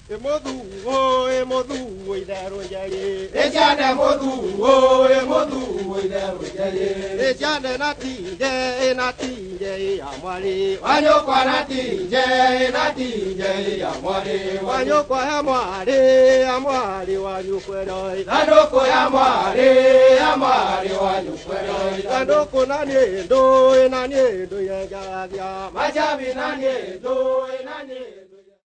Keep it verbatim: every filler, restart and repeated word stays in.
Emodu, oh, emodu, we there, we jay. Ejane modu, oh, emodu, we there, we jay. Ejane nati, jay, nati, jay, amwali. Wanyo kwa nati, jay, nati, jay, amwali. Wanyo kwa amwali, amwali, wanyo kwa doi. Landoko ya mwali, amwali, wanyo kwa doi. Landoko nanye, doi, nanye, doi, ya, ya. Machabi nanye, doi, nanye, doi.